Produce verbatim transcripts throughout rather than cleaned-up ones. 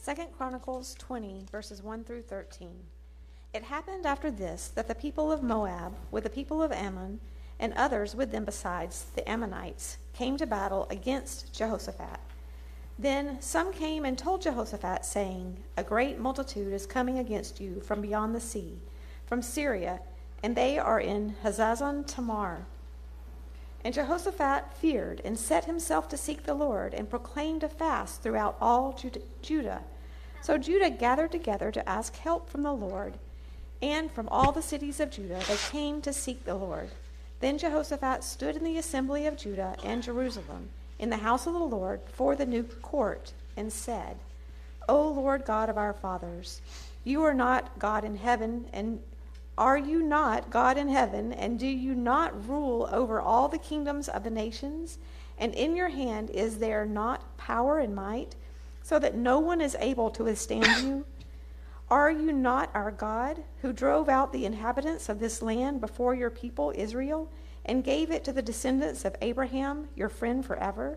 Second Chronicles twenty, verses one through thirteen. It happened after this that the people of Moab, with the people of Ammon, and others with them besides the Ammonites, came to battle against Jehoshaphat. Then some came and told Jehoshaphat, saying, A great multitude is coming against you from beyond the sea, from Syria, and they are in Hazazon Tamar. And Jehoshaphat feared and set himself to seek the Lord and proclaimed a fast throughout all Judah. So Judah gathered together to ask help from the Lord, and from all the cities of Judah they came to seek the Lord. Then Jehoshaphat stood in the assembly of Judah and Jerusalem, in the house of the Lord, before the new court, and said, O Lord God of our fathers, you are not God in heaven, and are you not God in heaven, and do you not rule over all the kingdoms of the nations? And in your hand is there not power and might, so that no one is able to withstand you? Are you not our God, who drove out the inhabitants of this land before your people Israel, and gave it to the descendants of Abraham, your friend forever?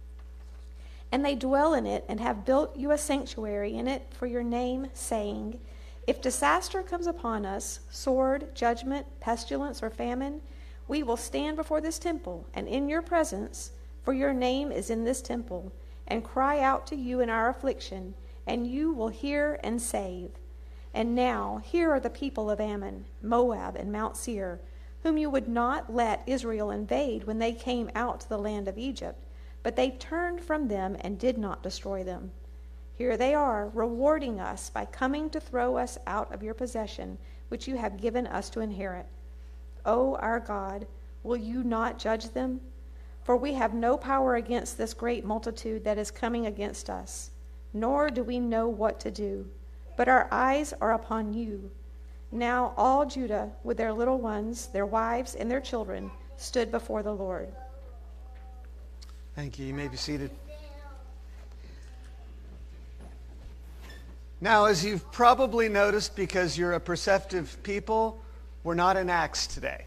And they dwell in it, and have built you a sanctuary in it for your name, saying, If disaster comes upon us, sword, judgment, pestilence, or famine, we will stand before this temple, and in your presence, for your name is in this temple, and cry out to you in our affliction, and you will hear and save. And now, here are the people of Ammon, Moab, and Mount Seir, whom you would not let Israel invade when they came out to the land of Egypt, but they turned from them and did not destroy them. Here they are, rewarding us by coming to throw us out of your possession, which you have given us to inherit. O our God, will you not judge them? For we have no power against this great multitude that is coming against us, nor do we know what to do. But our eyes are upon you. Now all Judah, with their little ones, their wives, and their children, stood before the Lord. Thank you. You may be seated. Now, as you've probably noticed, because you're a perceptive people, we're not in Acts today.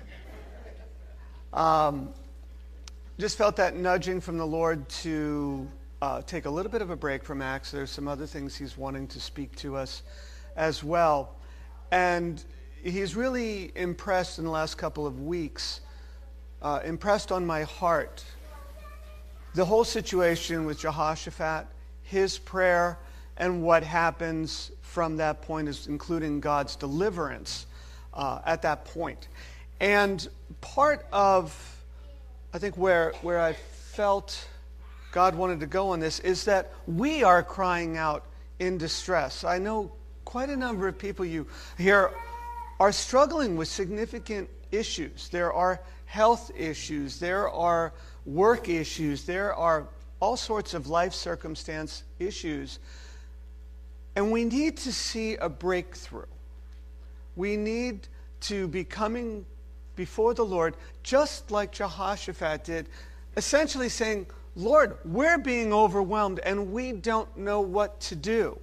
Um, just felt that nudging from the Lord to uh, take a little bit of a break from Acts. There's some other things he's wanting to speak to us as well. And he's really impressed in the last couple of weeks, uh, impressed on my heart, the whole situation with Jehoshaphat, his prayer, and what happens from that point, is including God's deliverance uh, at that point. And part of, I think, where, where I felt God wanted to go on this is that we are crying out in distress. I know quite a number of people you here are struggling with significant issues. There are health issues. There are work issues. There are all sorts of life circumstance issues. And we need to see a breakthrough. We need to be coming before the Lord just like Jehoshaphat did, essentially saying, Lord, we're being overwhelmed and we don't know what to do.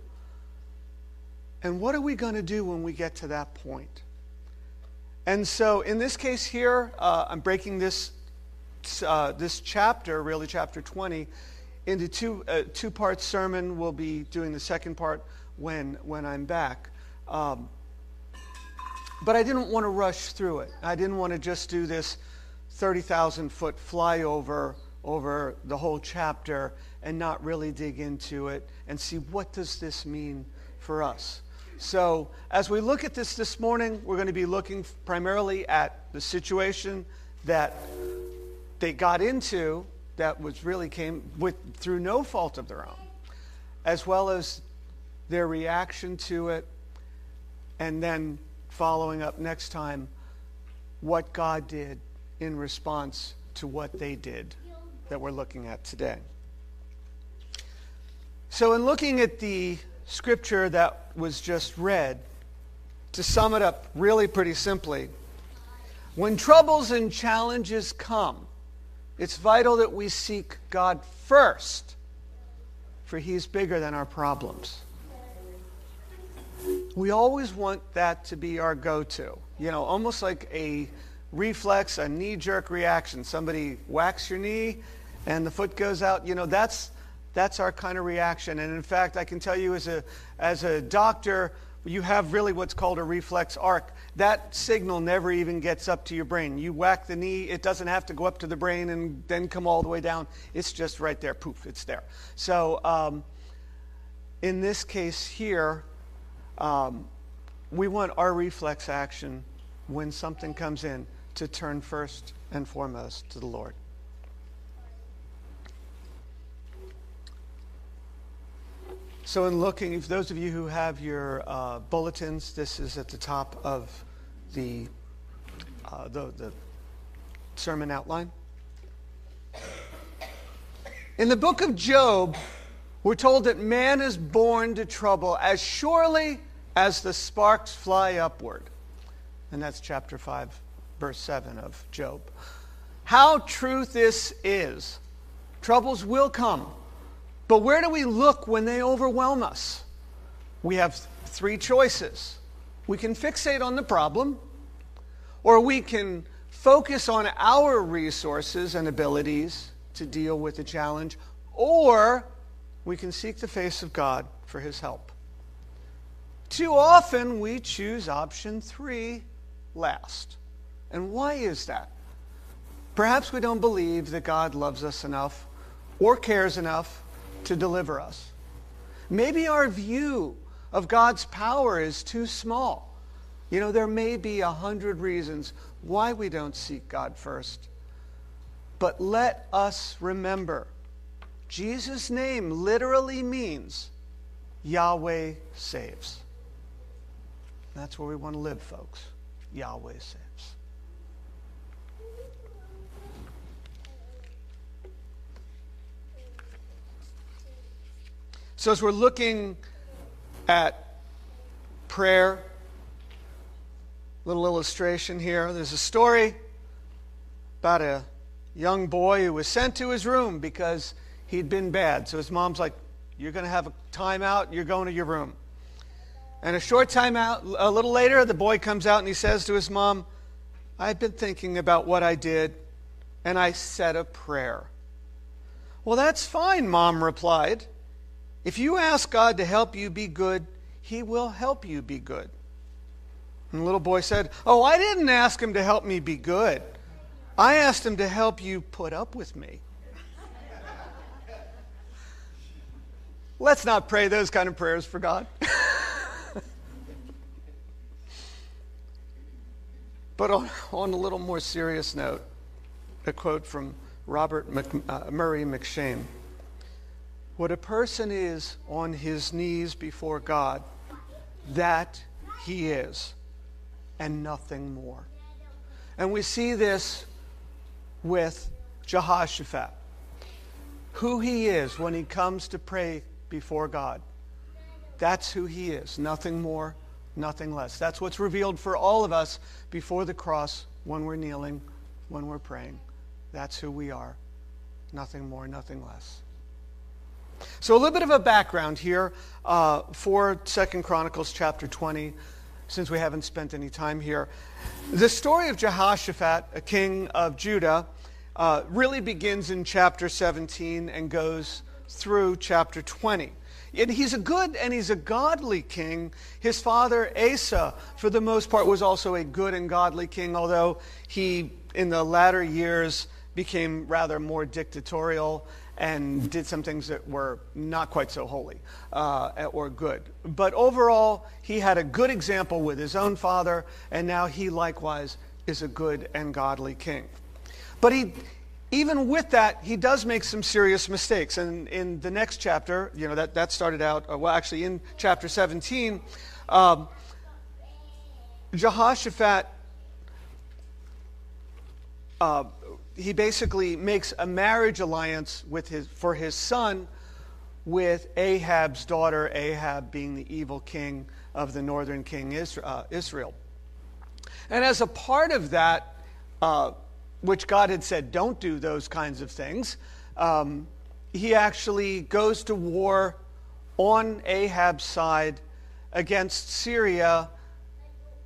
And what are we going to do when we get to that point? And so in this case here, uh, I'm breaking this uh, this chapter, really chapter twenty, into two uh, two-part sermon. We'll be doing the second part when when I'm back. Um, but I didn't want to rush through it. I didn't want to just do this thirty thousand foot flyover over the whole chapter and not really dig into it and see what does this mean for us. So as we look at this this morning, we're going to be looking primarily at the situation that they got into that was really came with through no fault of their own, as well as their reaction to it, and then following up next time what God did in response to what they did that we're looking at today. So in looking at the scripture that was just read, to sum it up really pretty simply, when troubles and challenges come, it's vital that we seek God first, for He's bigger than our problems. We always want that to be our go-to, you know, almost like a reflex, a knee-jerk reaction. Somebody whacks your knee and the foot goes out. You know, that's That's our kind of reaction. And in fact, I can tell you as a, as a doctor, you have really what's called a reflex arc. That signal never even gets up to your brain. You whack the knee, it doesn't have to go up to the brain and then come all the way down. It's just right there. Poof, it's there. So um, in this case here, um, we want our reflex action when something comes in to turn first and foremost to the Lord. So in looking, for those of you who have your uh, bulletins, this is at the top of the, uh, the, the sermon outline. In the book of Job, we're told that man is born to trouble as surely as the sparks fly upward. And that's chapter five, verse seven of Job. How true this is. Troubles will come. But where do we look when they overwhelm us? We have three choices. We can fixate on the problem, or we can focus on our resources and abilities to deal with the challenge, or we can seek the face of God for his help. Too often we choose option three last. And why is that? Perhaps we don't believe that God loves us enough or cares enough to deliver us. Maybe our view of God's power is too small. You know, there may be a hundred reasons why we don't seek God first. But let us remember, Jesus' name literally means Yahweh saves. That's where we want to live, folks. Yahweh saves. So as we're looking at prayer, little illustration here. There's a story about a young boy who was sent to his room because he'd been bad. So his mom's like, you're going to have a time out, you're going to your room. And a short time out, a little later, the boy comes out and he says to his mom, I've been thinking about what I did, and I said a prayer. Well, that's fine, Mom replied. If you ask God to help you be good, he will help you be good. And the little boy said, oh, I didn't ask him to help me be good. I asked him to help you put up with me. Let's not pray those kind of prayers for God. But on, on a little more serious note, a quote from Robert Mc, uh, Murray McShane. What a person is on his knees before God, that he is, and nothing more. And we see this with Jehoshaphat, who he is when he comes to pray before God. That's who he is, nothing more, nothing less. That's what's revealed for all of us before the cross when we're kneeling, when we're praying. That's who we are, nothing more, nothing less. So a little bit of a background here uh, for Second Chronicles chapter twenty, since we haven't spent any time here. The story of Jehoshaphat, a king of Judah, uh, really begins in chapter seventeen and goes through chapter twenty. And he's a good and he's a godly king. His father, Asa, for the most part, was also a good and godly king, although he, in the latter years, became rather more dictatorial and did some things that were not quite so holy uh, or good. But overall, he had a good example with his own father, and now he likewise is a good and godly king. But he, even with that, he does make some serious mistakes. And in the next chapter, you know, that, that started out, well, actually in chapter seventeen, um, Jehoshaphat uh, he basically makes a marriage alliance with his, for his son with Ahab's daughter, Ahab being the evil king of the northern king Israel. And as a part of that, uh, which God had said, don't do those kinds of things, um, he actually goes to war on Ahab's side against Syria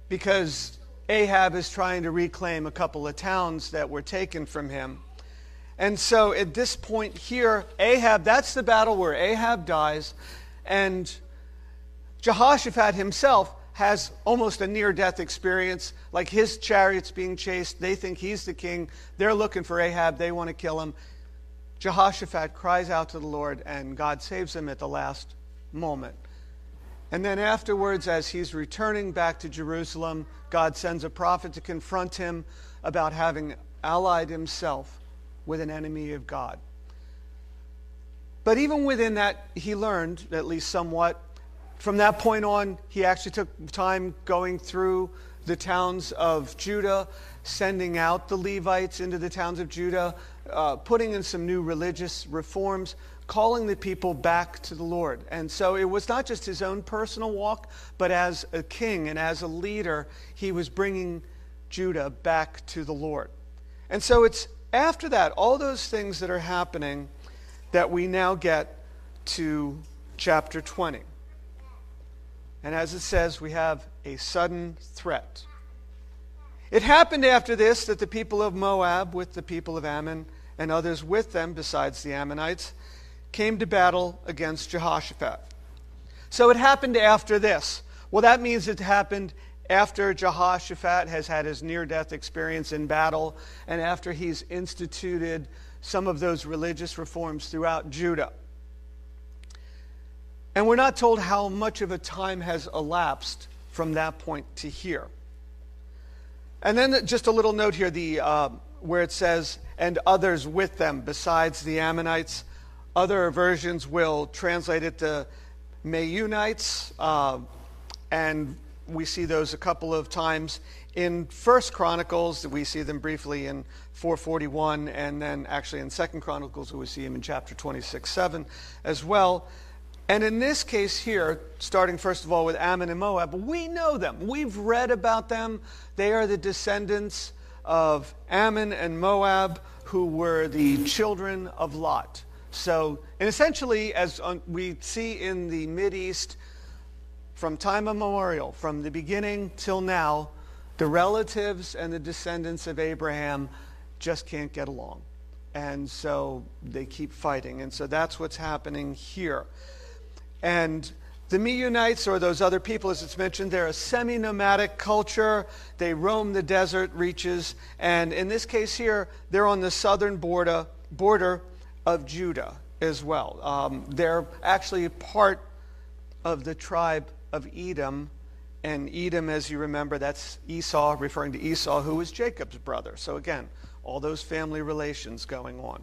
because Ahab is trying to reclaim a couple of towns that were taken from him. And so at this point here, Ahab, that's the battle where Ahab dies, and Jehoshaphat himself has almost a near-death experience, like his chariot's being chased. They think he's the king. They're looking for Ahab. They want to kill him. Jehoshaphat cries out to the Lord, and God saves him at the last moment. And then afterwards, as he's returning back to Jerusalem, God sends a prophet to confront him about having allied himself with an enemy of God. But even within that, he learned, at least somewhat. From that point on, he actually took time going through the towns of Judah, sending out the Levites into the towns of Judah, uh, putting in some new religious reforms, calling the people back to the Lord. And so it was not just his own personal walk, but as a king and as a leader, he was bringing Judah back to the Lord. And so it's after that, all those things that are happening, that we now get to chapter twenty. And as it says, we have a sudden threat. It happened after this that the people of Moab, with the people of Ammon and others with them besides the Ammonites, came to battle against Jehoshaphat. So it happened after this. Well, that means it happened after Jehoshaphat has had his near-death experience in battle, and after he's instituted some of those religious reforms throughout Judah. And we're not told how much of a time has elapsed from that point to here. And then just a little note here, the uh, where it says, and others with them besides the Ammonites. Other versions will translate it to Meunites, uh, and we see those a couple of times in First Chronicles. We see them briefly in four forty-one, and then actually in Second Chronicles we see them in chapter twenty-six seven as well. And in this case here, starting first of all with Ammon and Moab, we know them. We've read about them. They are the descendants of Ammon and Moab, who were the children of Lot. So, and essentially, as we see in the Mideast, from time immemorial, from the beginning till now, the relatives and the descendants of Abraham just can't get along. And so they keep fighting. And so that's what's happening here. And the Meunites, or those other people, as it's mentioned, they're a semi-nomadic culture. They roam the desert reaches. And in this case here, they're on the southern border, border of Judah as well. Um, they're actually part of the tribe of Edom. And Edom, as you remember, that's Esau, referring to Esau, who was Jacob's brother. So again, all those family relations going on.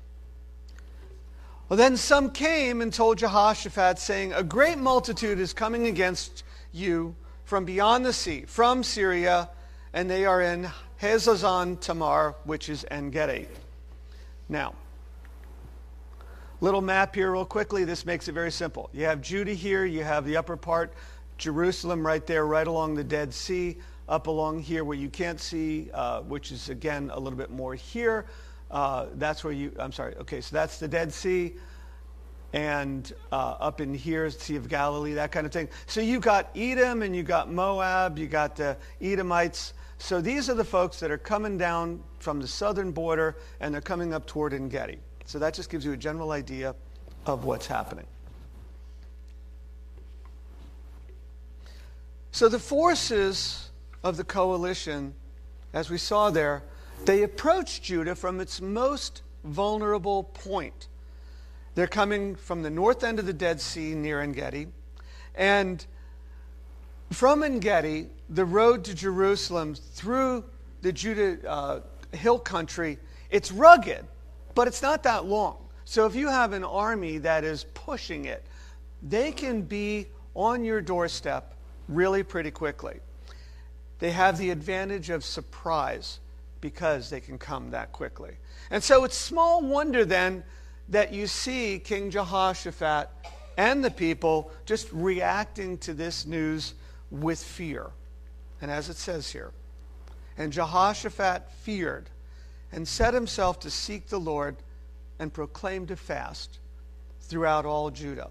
Well, then some came and told Jehoshaphat, saying, a great multitude is coming against you from beyond the sea, from Syria, and they are in Hazazon Tamar, which is En-Gedi. Now, little map here real quickly. This makes it very simple. You have Judah here. You have the upper part, Jerusalem right there, right along the Dead Sea, up along here where you can't see, uh, which is, again, a little bit more here. Uh, that's where you, I'm sorry, okay, so that's the Dead Sea, and uh, up in here is the Sea of Galilee, that kind of thing. So you got Edom, and you got Moab, you got the Edomites. So these are the folks that are coming down from the southern border, and they're coming up toward En-Gedi. So that just gives you a general idea of what's happening. So the forces of the coalition, as we saw there, they approached Judah from its most vulnerable point. They're coming from the north end of the Dead Sea near En-Gedi. And from En-Gedi, the road to Jerusalem through the Judah uh, hill country, it's rugged, but it's not that long. So if you have an army that is pushing it, they can be on your doorstep really pretty quickly. They have the advantage of surprise, because they can come that quickly. And so it's small wonder then that you see King Jehoshaphat and the people just reacting to this news with fear. And as it says here, and Jehoshaphat feared and set himself to seek the Lord and proclaimed a fast throughout all Judah.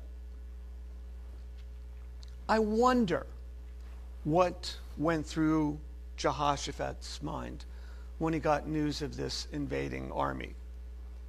I wonder what went through Jehoshaphat's mind when he got news of this invading army.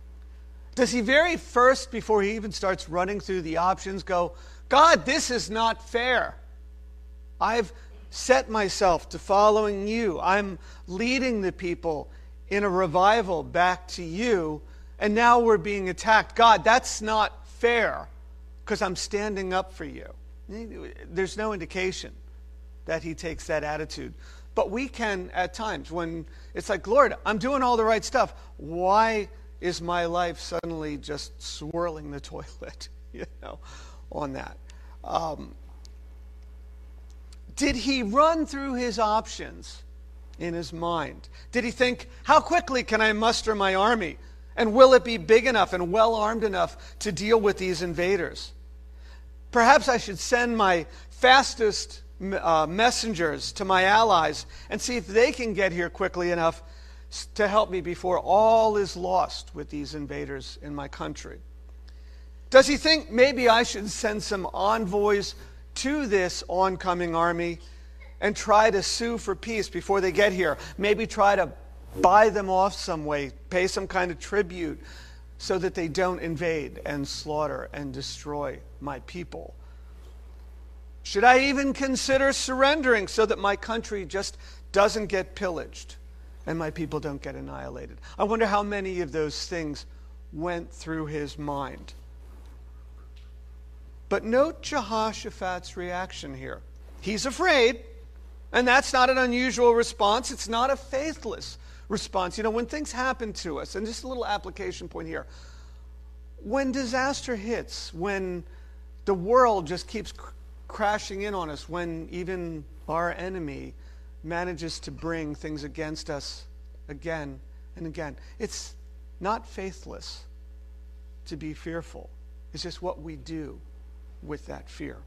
Does he very first, before he even starts running through the options, go, God, this is not fair. I've set myself to following you. I'm leading the people in a revival back to you, and now we're being attacked. God, that's not fair because I'm standing up for you. There's no indication that he takes that attitude. But we can at times when it's like, Lord, I'm doing all the right stuff. Why is my life suddenly just swirling the toilet, you know, on that? Um, did he run through his options in his mind? Did he think, how quickly can I muster my army? And will it be big enough and well armed enough to deal with these invaders? Perhaps I should send my fastest uh, messengers to my allies and see if they can get here quickly enough to help me before all is lost with these invaders in my country. Does he think maybe I should send some envoys to this oncoming army and try to sue for peace before they get here? Maybe try to buy them off some way, pay some kind of tribute so that they don't invade and slaughter and destroy my people. Should I even consider surrendering so that my country just doesn't get pillaged and my people don't get annihilated? I wonder how many of those things went through his mind. But note Jehoshaphat's reaction here. He's afraid, and that's not an unusual response. It's not a faithless response. You know, when things happen to us, and just a little application point here, when disaster hits, when the world just keeps cr- crashing in on us, when even our enemy manages to bring things against us again and again, it's not faithless to be fearful. It's just what we do with that fear.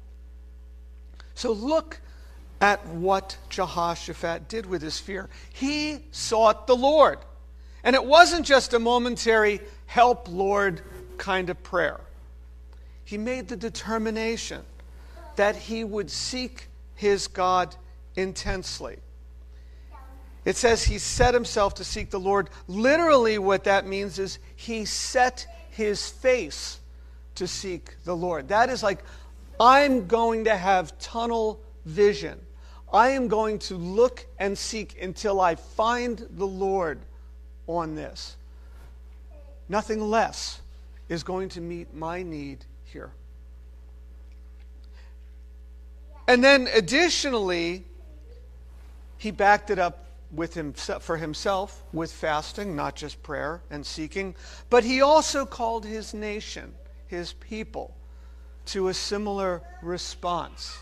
So look at what Jehoshaphat did with his fear. He sought the Lord. And it wasn't just a momentary help, Lord, kind of prayer. He made the determination that he would seek his God intensely. It says he set himself to seek the Lord. Literally what that means is he set his face to seek the Lord. That is like, I'm going to have tunnel vision. I am going to look and seek until I find the Lord on this. Nothing less is going to meet my need here. And then additionally, he backed it up with himself, for himself with fasting, not just prayer and seeking, but he also called his nation, his people, to a similar response.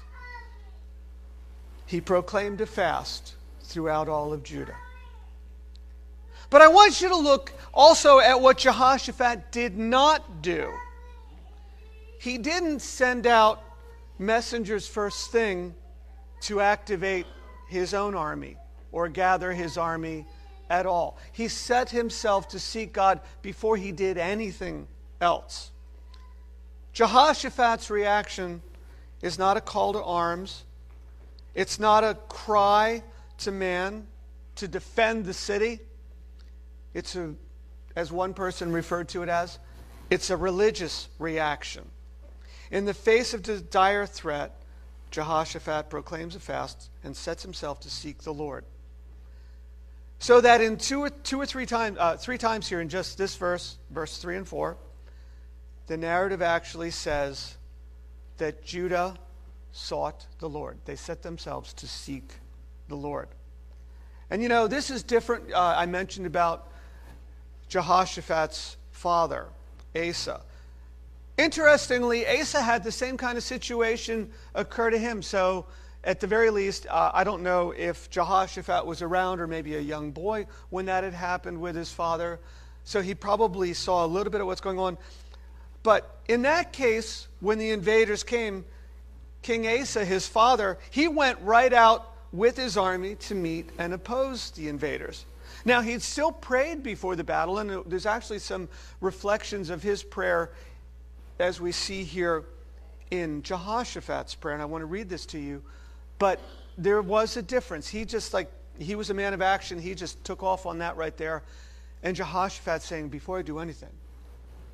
He proclaimed a fast throughout all of Judah. But I want you to look also at what Jehoshaphat did not do. He didn't send out messengers first thing to activate his own army or gather his army at all. He set himself to seek God before he did anything else. Jehoshaphat's reaction is not a call to arms. It's not a cry to man to defend the city. It's a, as one person referred to it as, it's a religious reaction. In the face of the dire threat, Jehoshaphat proclaims a fast and sets himself to seek the Lord. So that in two or, two or three times, uh, three times here in just this verse, verse three and four, the narrative actually says that Judah sought the Lord. They set themselves to seek the Lord. And you know, this is different. Uh, I mentioned about Jehoshaphat's father, Asa. Interestingly, Asa had the same kind of situation occur to him. So at the very least, uh, I don't know if Jehoshaphat was around or maybe a young boy when that had happened with his father. So he probably saw a little bit of what's going on. But in that case, when the invaders came, King Asa, his father, he went right out with his army to meet and oppose the invaders. Now, he'd still prayed before the battle, and there's actually some reflections of his prayer as we see here in Jehoshaphat's prayer, and I want to read this to you. But there was a difference. He just like, he was a man of action. He just took off on that right there. And Jehoshaphat saying, before I do anything,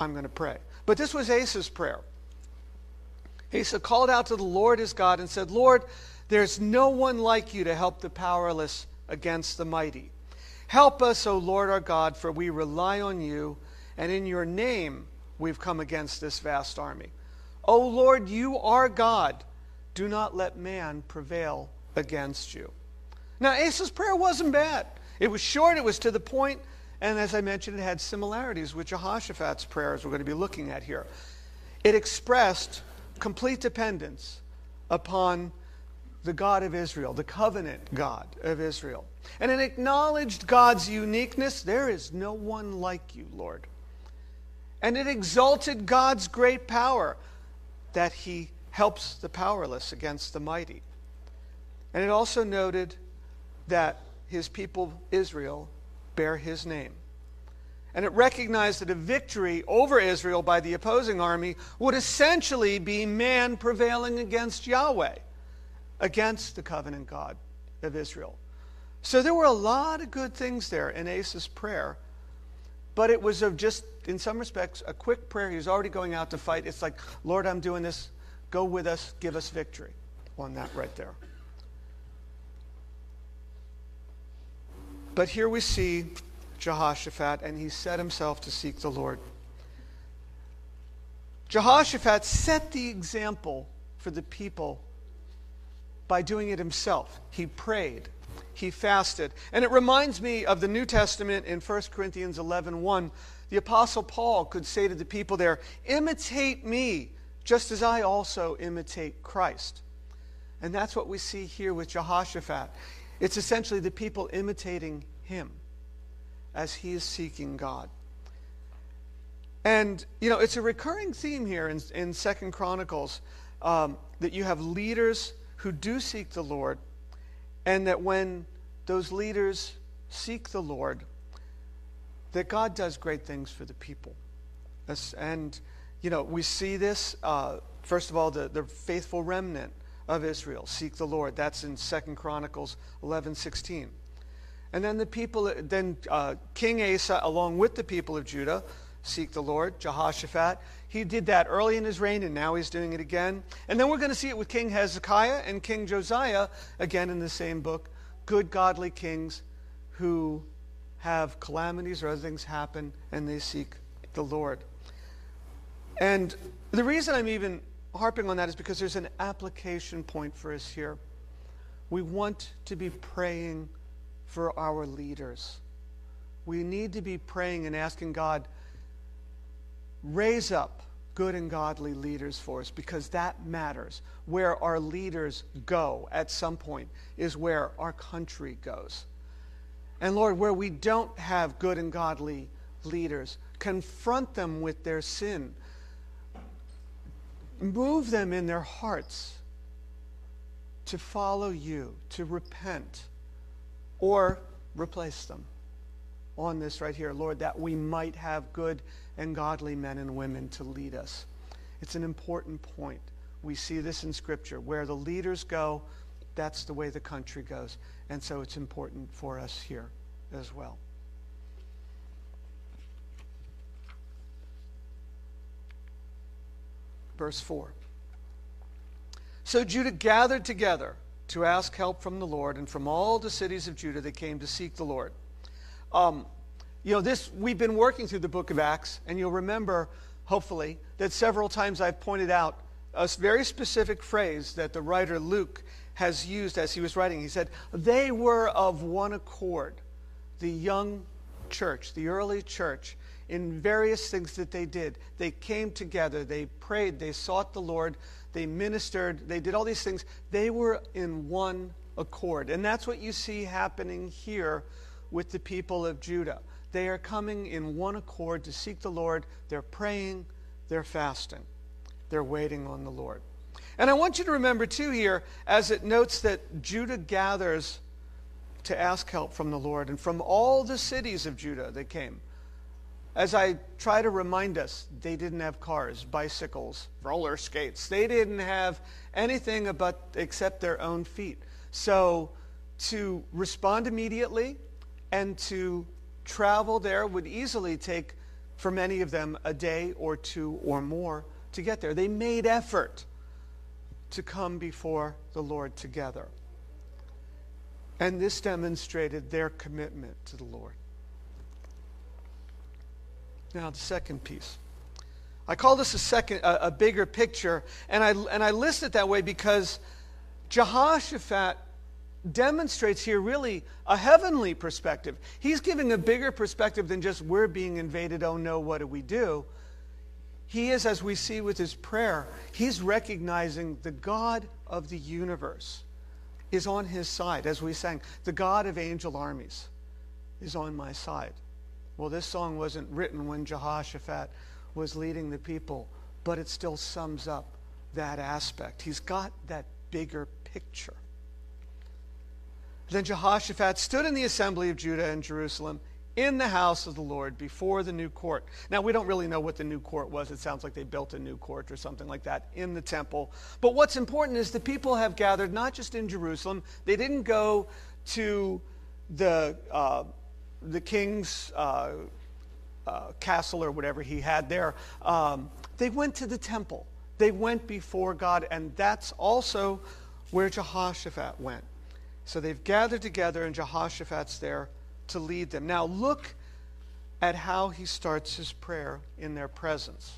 I'm going to pray. But this was Asa's prayer. Asa called out to the Lord his God and said, Lord, there's no one like you to help the powerless against the mighty. Help us, O Lord our God, for we rely on you, and in your name we've come against this vast army. O Lord, you are God. Do not let man prevail against you. Now, Asa's prayer wasn't bad. It was short, it was to the point, and as I mentioned, it had similarities with Jehoshaphat's prayers we're going to be looking at here. It expressed complete dependence upon the God of Israel, the covenant God of Israel. And it acknowledged God's uniqueness. There is no one like you, Lord. And it exalted God's great power, that he helps the powerless against the mighty. And it also noted that his people, Israel, bear his name. And it recognized that a victory over Israel by the opposing army would essentially be man prevailing against Yahweh, against the covenant God of Israel. So there were a lot of good things there in Asa's prayer, but it was of just, in some respects, a quick prayer. He was already going out to fight. It's like, Lord, I'm doing this. Go with us. Give us victory. On that right there. But here we see Jehoshaphat, and he set himself to seek the Lord. Jehoshaphat set the example for the people by doing it himself. He prayed. He fasted. And it reminds me of the New Testament in First Corinthians eleven one. The Apostle Paul could say to the people there, imitate me, just as I also imitate Christ. And that's what we see here with Jehoshaphat. It's essentially the people imitating him as he is seeking God. And, you know, it's a recurring theme here in, in Second Chronicles, um, that you have leaders who do seek the Lord, and that when those leaders seek the Lord, that God does great things for the people. As, and, you know, we see this, uh, first of all, the, the faithful remnant of Israel seek the Lord. That's in Second Chronicles eleven sixteen. And then the people, then uh, King Asa, along with the people of Judah, seek the Lord. Jehoshaphat, he did that early in his reign, and now he's doing it again. And then we're going to see it with King Hezekiah and King Josiah, again in the same book. Good, godly kings who have calamities or other things happen, and they seek the Lord. And the reason I'm even harping on that is because there's an application point for us here. We want to be praying for our leaders. We need to be praying and asking God, raise up good and godly leaders for us, because that matters. Where our leaders go at some point is where our country goes. And Lord, where we don't have good and godly leaders, confront them with their sin. Move them in their hearts to follow you, to repent, or replace them on this right here, Lord, that we might have good and godly men and women to lead us. It's an important point. We see this in Scripture. Where the leaders go, that's the way the country goes. And so it's important for us here as well. Verse four. So Judah gathered together to ask help from the Lord, and from all the cities of Judah they came to seek the Lord. Um, you know, this we've been working through the book of Acts, and you'll remember, hopefully, that several times I've pointed out a very specific phrase that the writer Luke has used as he was writing. He said, they were of one accord, the young church, the early church, in various things that they did. They came together, they prayed, they sought the Lord, they ministered, they did all these things. They were in one accord. And that's what you see happening here with the people of Judah. They are coming in one accord to seek the Lord. They're praying, they're fasting. They're waiting on the Lord. And I want you to remember too here, as it notes that Judah gathers to ask help from the Lord, and from all the cities of Judah they came. As I try to remind us, they didn't have cars, bicycles, roller skates. They didn't have anything about, except their own feet. So to respond immediately and to travel there would easily take for many of them, a day or two or more to get there. They made effort to come before the Lord together. And this demonstrated their commitment to the Lord. Now, the second piece. I call this a second, a, a bigger picture, and I and I list it that way because Jehoshaphat demonstrates here really a heavenly perspective. He's giving a bigger perspective than just we're being invaded, oh no, what do we do? He is, as we see with his prayer, he's recognizing the God of the universe is on his side. As we sang, the God of angel armies is on my side. Well, this song wasn't written when Jehoshaphat was leading the people, but it still sums up that aspect. He's got that bigger picture. Then Jehoshaphat stood in the assembly of Judah and Jerusalem in the house of the Lord before the new court. Now, we don't really know what the new court was. It sounds like they built a new court or something like that in the temple. But what's important is the people have gathered not just in Jerusalem. They didn't go to the uh, the king's uh, uh, castle or whatever he had there. Um, they went to the temple. They went before God, and that's also where Jehoshaphat went. So they've gathered together, and Jehoshaphat's there to lead them. Now look at how he starts his prayer in their presence.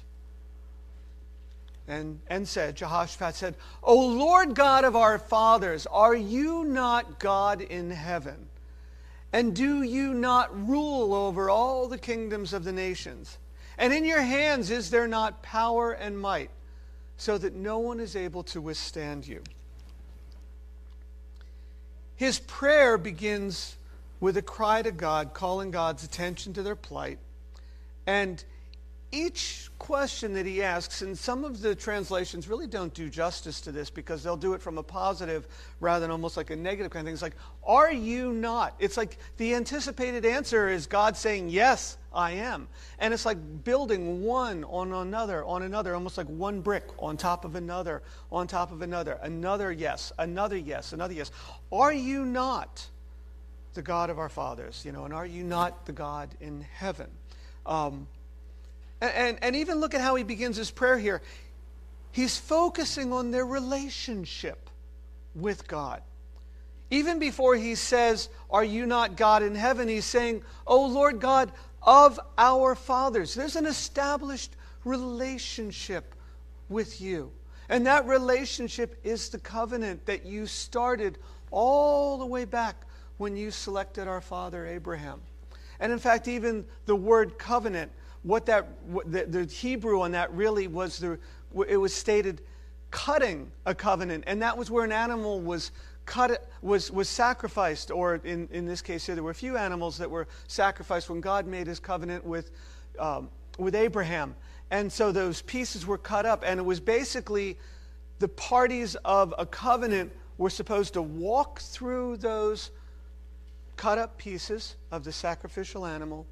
And, and said, Jehoshaphat said, O Lord God of our fathers, are you not God in heaven? And do you not rule over all the kingdoms of the nations? And in your hands is there not power and might, so that no one is able to withstand you? His prayer begins with a cry to God, calling God's attention to their plight. And each question that he asks, and some of the translations really don't do justice to this because they'll do it from a positive rather than almost like a negative kind of thing. It's like, are you not? It's like the anticipated answer is God saying, yes, I am. And it's like building one on another, on another, almost like one brick on top of another, on top of another. Another yes, another yes, another yes. Are you not the God of our fathers? You know, and are you not the God in heaven? Um, and, and, and even look at how he begins his prayer here. He's focusing on their relationship with God. Even before he says, are you not God in heaven? He's saying, oh Lord God of our fathers. There's an established relationship with you. And that relationship is the covenant that you started all the way back when you selected our father Abraham. And in fact, even the word covenant, what that the, the Hebrew on that really was, the it was stated cutting a covenant, and that was where an animal was cut, was was sacrificed, or in, in this case here, there were a few animals that were sacrificed when God made his covenant with um, with Abraham. And so those pieces were cut up, and it was basically the parties of a covenant were supposed to walk through those cut up pieces of the sacrificial animal,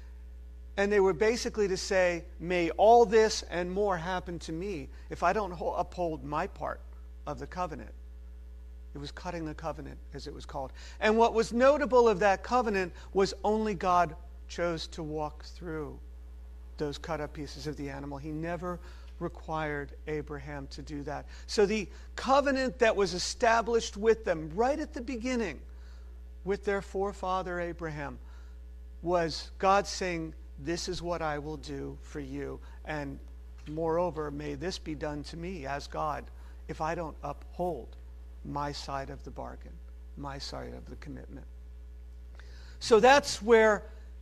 and they were basically to say, may all this and more happen to me if I don't uphold my part of the covenant. It was cutting the covenant, as it was called. And what was notable of that covenant was only God chose to walk through those cut up pieces of the animal. He never required Abraham to do that. So the covenant that was established with them right at the beginning with their forefather Abraham was God saying, this is what I will do for you, and moreover, may this be done to me as God if I don't uphold my side of the bargain, my side of the commitment. So that's where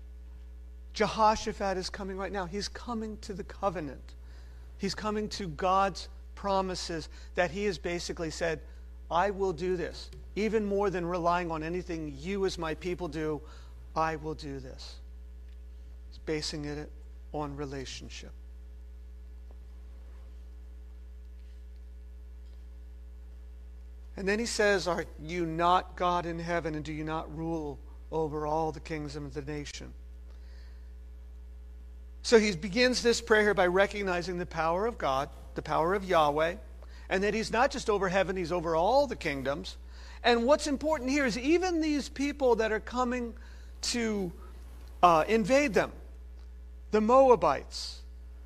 Jehoshaphat is coming right now. He's coming to the covenant. He's coming to God's promises that he has basically said, I will do this. Even more than relying on anything you as my people do, I will do this. He's basing it on relationship. And then he says, are you not God in heaven, and do you not rule over all the kings of the nation? So he begins this prayer here by recognizing the power of God, the power of Yahweh, and that he's not just over heaven, he's over all the kingdoms. And what's important here is even these people that are coming to uh, invade them, the Moabites,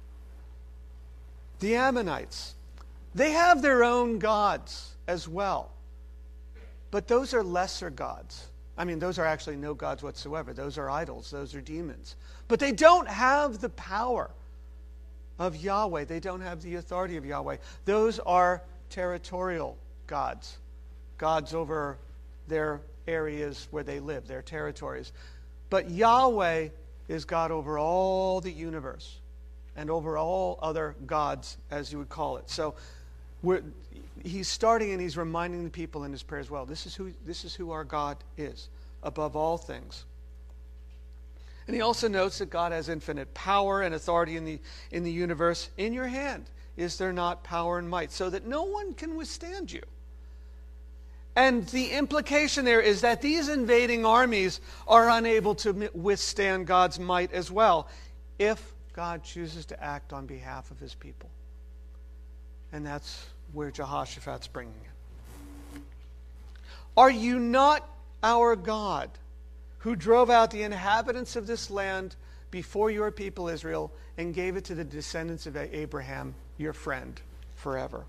the Ammonites. They have their own gods as well. But those are lesser gods. I mean, those are actually no gods whatsoever. Those are idols. Those are demons. But they don't have the power of Yahweh. They don't have the authority of Yahweh. Those are territorial gods. Gods over their areas where they live, their territories. But Yahweh is God over all the universe and over all other gods, as you would call it. So we're, he's starting and he's reminding the people in his prayer as well. This is who this is who our God is, above all things. And he also notes that God has infinite power and authority in the in the universe. In your hand is there not power and might, so that no one can withstand you. And the implication there is that these invading armies are unable to withstand God's might as well, if God chooses to act on behalf of his people. And that's where Jehoshaphat's bringing it. Are you not our God, who drove out the inhabitants of this land before your people Israel and gave it to the descendants of Abraham, your friend, forever?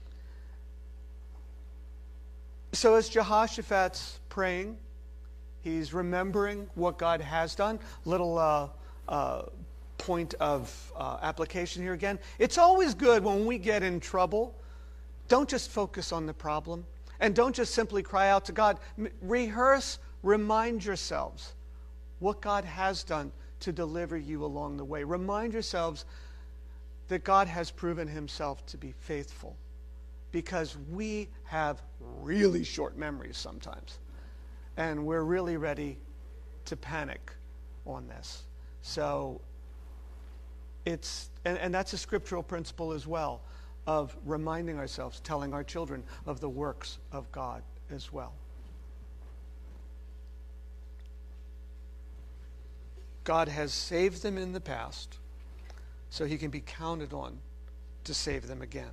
So as Jehoshaphat's praying, he's remembering what God has done. Little uh, uh, point of uh, application here again. It's always good when we get in trouble. Don't just focus on the problem. And don't just simply cry out to God. M- rehearse, remind yourselves what God has done to deliver you along the way. Remind yourselves that God has proven himself to be faithful. Because we have really short memories sometimes. And we're really ready to panic on this. So it's, and, and that's a scriptural principle as well, of reminding ourselves, telling our children of the works of God as well. God has saved them in the past, so he can be counted on to save them again.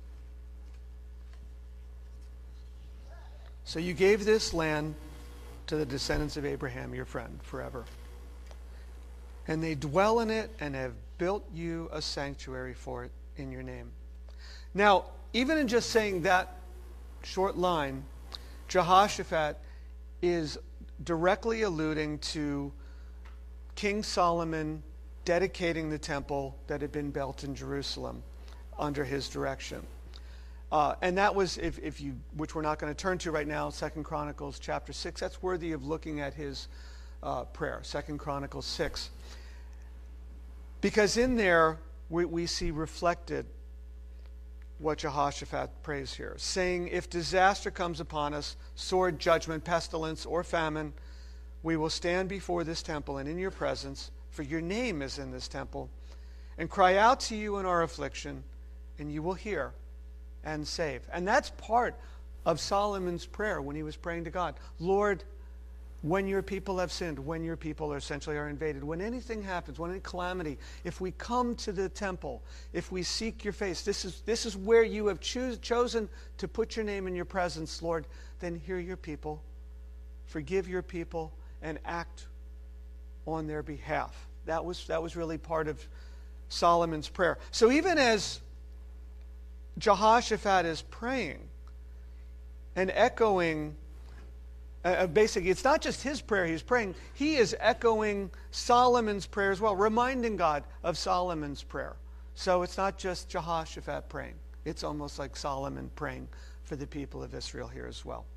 So you gave this land to the descendants of Abraham, your friend, forever. And they dwell in it and have built you a sanctuary for it in your name. Now, even in just saying that short line, Jehoshaphat is directly alluding to King Solomon dedicating the temple that had been built in Jerusalem under his direction. Uh, and that was, if, if you, which we're not going to turn to right now, Second Chronicles chapter six. That's worthy of looking at his uh, prayer, Second Chronicles six. Because in there, we, we see reflected what Jehoshaphat prays here, saying, if disaster comes upon us, sword, judgment, pestilence, or famine, we will stand before this temple and in your presence, for your name is in this temple, and cry out to you in our affliction, and you will hear and save. And that's part of Solomon's prayer when he was praying to God. Lord, when your people have sinned, when your people are essentially are invaded, when anything happens, when any calamity, if we come to the temple, if we seek your face, this is this is where you have choose, chosen to put your name in your presence, Lord, then hear your people, forgive your people, and act on their behalf. That was that was really part of Solomon's prayer. So even as Jehoshaphat is praying and echoing, uh, basically, it's not just his prayer he's praying, he is echoing Solomon's prayer as well, reminding God of Solomon's prayer. So it's not just Jehoshaphat praying. It's almost like Solomon praying for the people of Israel here as well.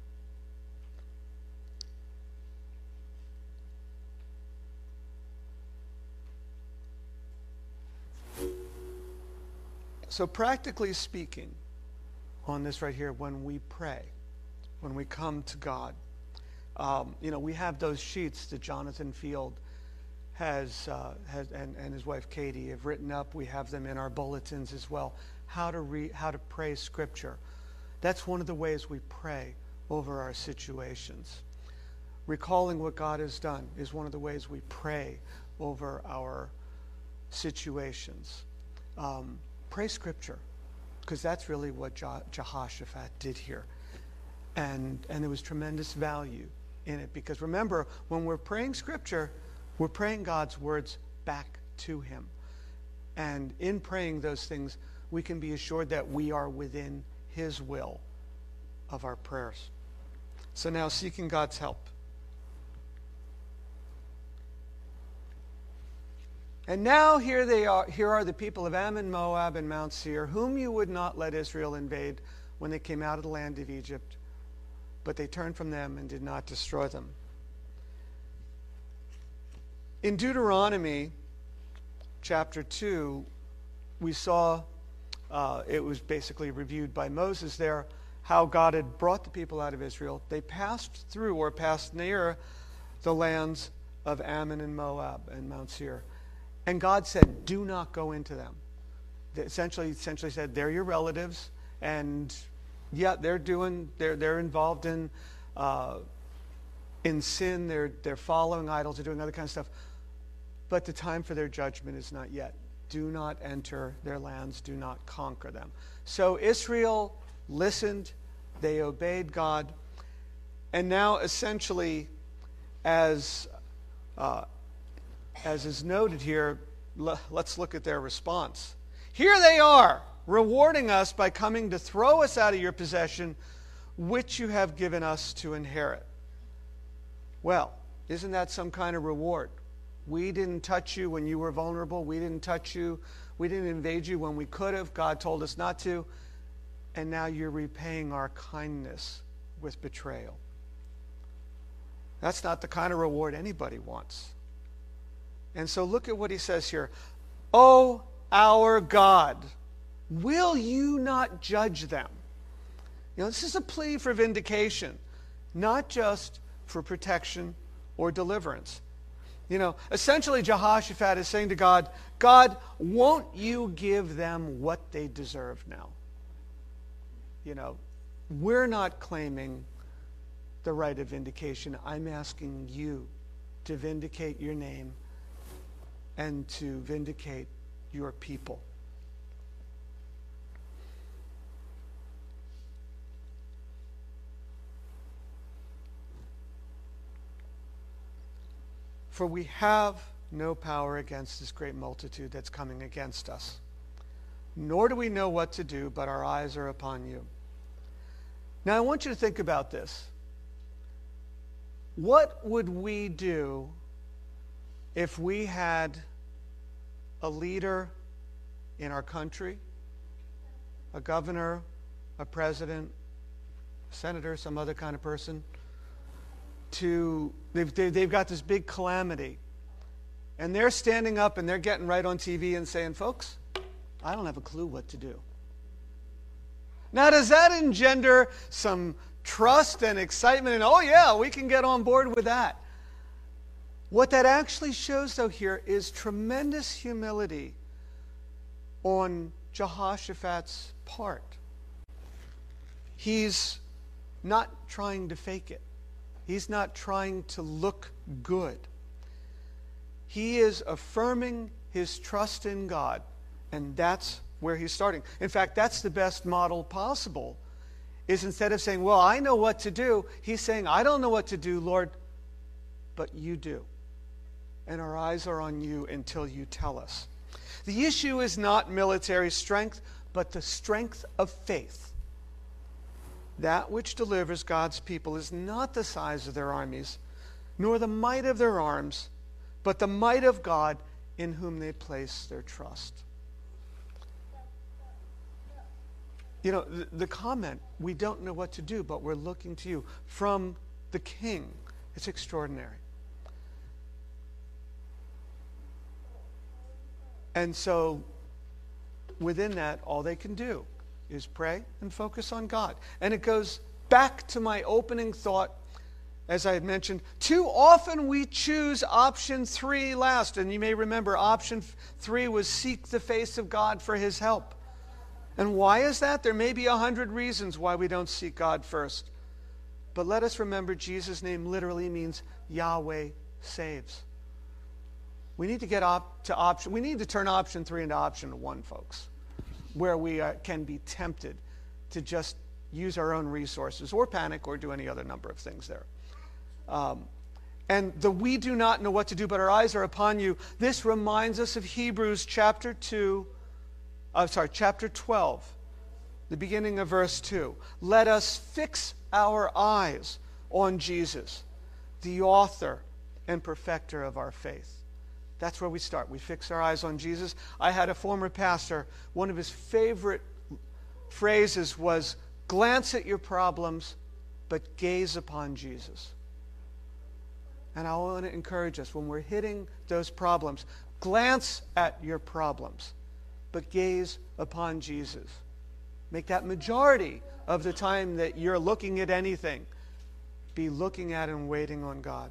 So practically speaking, on this right here, when we pray, when we come to God, um, you know, we have those sheets that Jonathan Field has, uh, has and, and his wife Katie have written up. We have them in our bulletins as well. How to read, how to pray Scripture. That's one of the ways we pray over our situations. Recalling what God has done is one of the ways we pray over our situations. Um, Pray Scripture, because that's really what Je- Jehoshaphat did here. And, and there was tremendous value in it. Because remember, when we're praying Scripture, we're praying God's words back to him. And in praying those things, we can be assured that we are within his will of our prayers. So now, seeking God's help. And now here they are, here are the people of Ammon, Moab, and Mount Seir, whom you would not let Israel invade when they came out of the land of Egypt, but they turned from them and did not destroy them. In Deuteronomy chapter two, we saw, uh, it was basically reviewed by Moses there, how God had brought the people out of Israel. They passed through or passed near the lands of Ammon and Moab and Mount Seir. And God said, do not go into them. They essentially, essentially said, they're your relatives, and yeah, they're doing, they're they're involved in uh, in sin. They're they're following idols. They're doing other kind of stuff. But the time for their judgment is not yet. Do not enter their lands. Do not conquer them. So Israel listened. They obeyed God, and now essentially, as uh, as is noted here, let's look at their response. Here they are, rewarding us by coming to throw us out of your possession, which you have given us to inherit. Well, isn't that some kind of reward? We didn't touch you when you were vulnerable. We didn't touch you. We didn't invade you when we could have. God told us not to. And now you're repaying our kindness with betrayal. That's not the kind of reward anybody wants. And so look at what he says here. O our God, will you not judge them? You know, this is a plea for vindication, not just for protection or deliverance. You know, essentially Jehoshaphat is saying to God, God, won't you give them what they deserve now? You know, we're not claiming the right of vindication. I'm asking you to vindicate your name and to vindicate your people. For we have no power against this great multitude that's coming against us, nor do we know what to do, but our eyes are upon you. Now I want you to think about this. What would we do if we had a leader in our country, a governor, a president, a senator, some other kind of person, to they've, they've got this big calamity, and they're standing up and they're getting right on T V and saying, folks, I don't have a clue what to do. Now, does that engender some trust and excitement and, oh yeah, we can get on board with that? What that actually shows, though, here is tremendous humility on Jehoshaphat's part. He's not trying to fake it. He's not trying to look good. He is affirming his trust in God, and that's where he's starting. In fact, that's the best model possible, is instead of saying, well, I know what to do, he's saying, I don't know what to do, Lord, but you do. And our eyes are on you until you tell us. The issue is not military strength, but the strength of faith. That which delivers God's people is not the size of their armies, nor the might of their arms, but the might of God in whom they place their trust. You know, the, the comment, we don't know what to do, but we're looking to you, from the king, it's extraordinary. And so, within that, all they can do is pray and focus on God. And it goes back to my opening thought, as I had mentioned. Too often we choose option three last. And you may remember option three was seek the face of God for his help. And why is that? There may be a hundred reasons why we don't seek God first. But let us remember Jesus' name literally means Yahweh saves. We need to get op- to option. We need to turn option three into option one, folks, where we uh, can be tempted to just use our own resources or panic or do any other number of things there. Um, And the we do not know what to do, but our eyes are upon you. This reminds us of Hebrews chapter two, uh, sorry, chapter twelve, the beginning of verse two. Let us fix our eyes on Jesus, the author and perfecter of our faith. That's where we start. We fix our eyes on Jesus. I had a former pastor, one of his favorite phrases was, glance at your problems, but gaze upon Jesus. And I want to encourage us, when we're hitting those problems, glance at your problems, but gaze upon Jesus. Make that majority of the time that you're looking at anything, be looking at and waiting on God.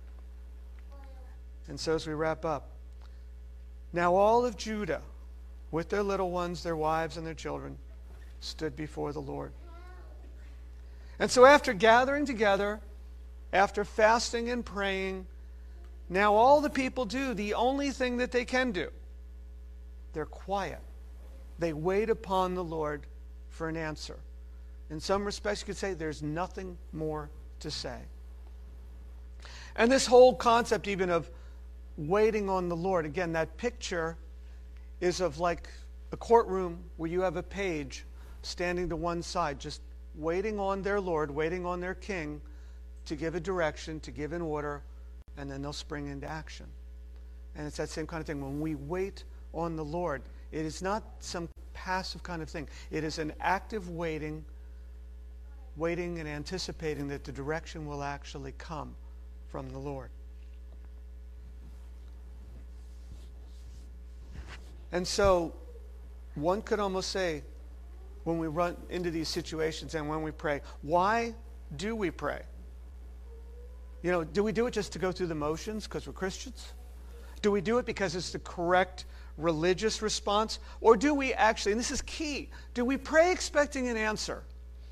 And so as we wrap up, now all of Judah, with their little ones, their wives, and their children, stood before the Lord. And so after gathering together, after fasting and praying, now all the people do the only thing that they can do. They're quiet. They wait upon the Lord for an answer. In some respects, you could say there's nothing more to say. And this whole concept even of waiting on the Lord, again, that picture is of like a courtroom where you have a page standing to one side, just waiting on their Lord, waiting on their king, to give a direction, to give an order, and then they'll spring into action. And it's that same kind of thing. When we wait on the Lord, it is not some passive kind of thing. It is an active waiting, waiting and anticipating that the direction will actually come from the Lord. And so, one could almost say, when we run into these situations and when we pray, why do we pray? You know, do we do it just to go through the motions because we're Christians? Do we do it because it's the correct religious response? Or do we actually, and this is key, do we pray expecting an answer?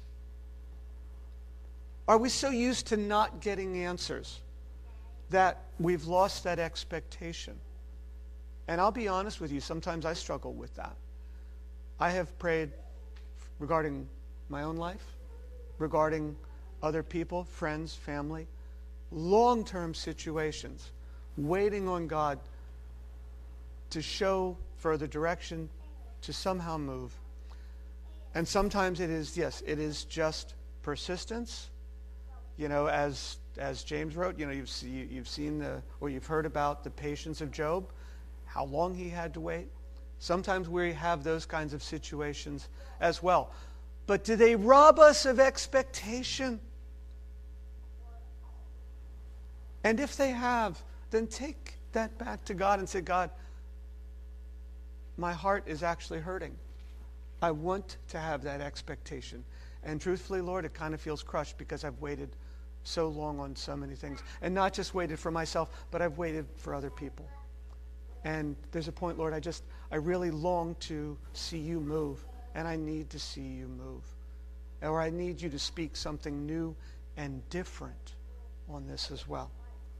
Are we so used to not getting answers that we've lost that expectation? And I'll be honest with you, sometimes I struggle with that. I have prayed regarding my own life, regarding other people, friends, family, long-term situations, waiting on God to show further direction, to somehow move. And sometimes it is, yes, it is just persistence. You know, as as James wrote, you know, you've see, you've seen the, or you've heard about the patience of Job, how long he had to wait. Sometimes we have those kinds of situations as well. But do they rob us of expectation? And if they have, then take that back to God and say, God, my heart is actually hurting. I want to have that expectation. And truthfully, Lord, it kind of feels crushed because I've waited so long on so many things. And not just waited for myself, but I've waited for other people. And there's a point, Lord, I just, I really long to see you move. And I need to see you move. Or I need you to speak something new and different on this as well.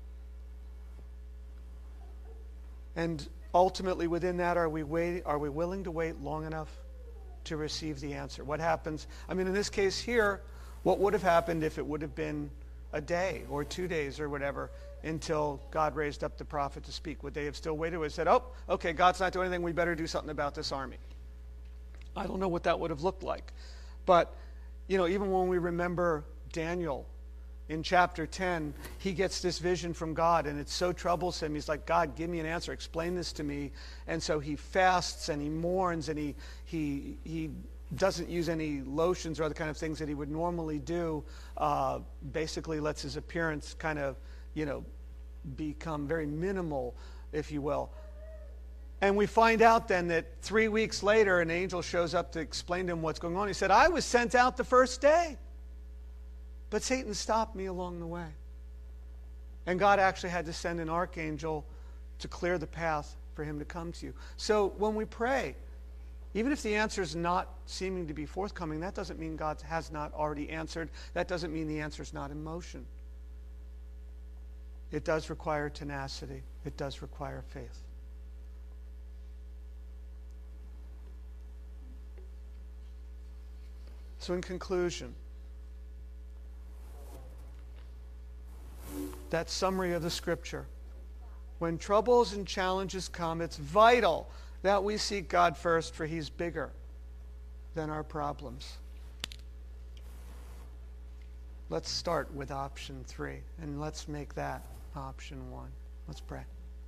And ultimately within that, are we wait, are we willing to wait long enough to receive the answer? What happens? I mean, in this case here, what would have happened if it would have been a day or two days or whatever until God raised up the prophet to speak? Would they have still waited? Would have said, oh, okay, God's not doing anything, we better do something about this army? I don't know what that would have looked like. But, you know, even when we remember Daniel in chapter ten, he gets this vision from God, and it's so troublesome. He's like, God, give me an answer. Explain this to me. And so he fasts, and he mourns, and he he he doesn't use any lotions or other kind of things that he would normally do. Uh, basically lets his appearance kind of, you know, become very minimal, if you will. And we find out then that three weeks later, an angel shows up to explain to him what's going on. He said, I was sent out the first day, but Satan stopped me along the way. And God actually had to send an archangel to clear the path for him to come to you. So when we pray, even if the answer is not seeming to be forthcoming, that doesn't mean God has not already answered. That doesn't mean the answer is not in motion. It does require tenacity. It does require faith. So in conclusion, that summary of the Scripture. When troubles and challenges come, it's vital that we seek God first, for He's bigger than our problems. Let's start with option three, and let's make that option one. Let's pray.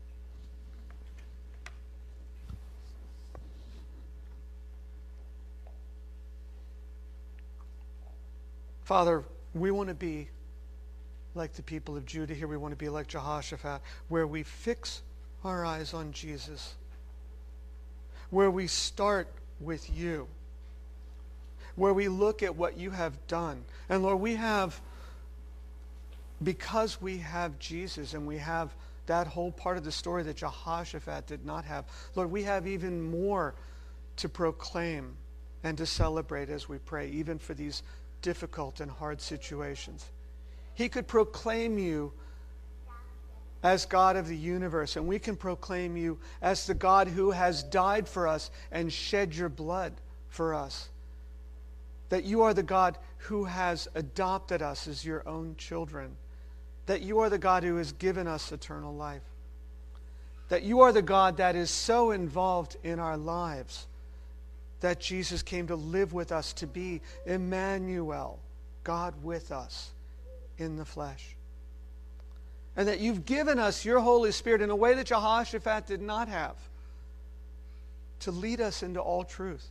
Father, we want to be like the people of Judah here. We want to be like Jehoshaphat, where we fix our eyes on Jesus, where we start with you, where we look at what you have done. And Lord, we have, because we have Jesus and we have that whole part of the story that Jehoshaphat did not have, Lord, we have even more to proclaim and to celebrate as we pray, even for these difficult and hard situations. He could proclaim you as God of the universe, and we can proclaim you as the God who has died for us and shed your blood for us. That you are the God who has adopted us as your own children. That you are the God who has given us eternal life. That you are the God that is so involved in our lives that Jesus came to live with us, to be Emmanuel, God with us in the flesh. And that you've given us your Holy Spirit in a way that Jehoshaphat did not have, to lead us into all truth,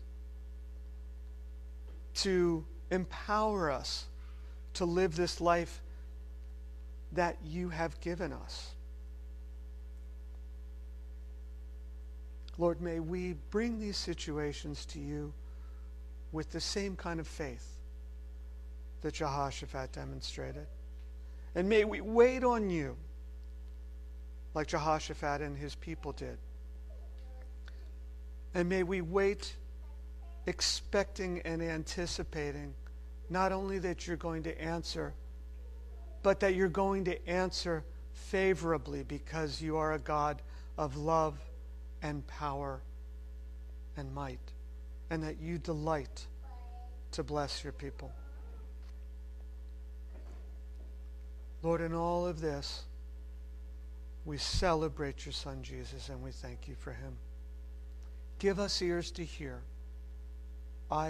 to empower us to live this life that you have given us. Lord, may we bring these situations to you with the same kind of faith that Jehoshaphat demonstrated. And may we wait on you like Jehoshaphat and his people did. And may we wait expecting and anticipating not only that you're going to answer, but that you're going to answer favorably, because you are a God of love and power and might, and that you delight to bless your people. Lord, in all of this, we celebrate your Son Jesus, and we thank you for him. Give us ears to hear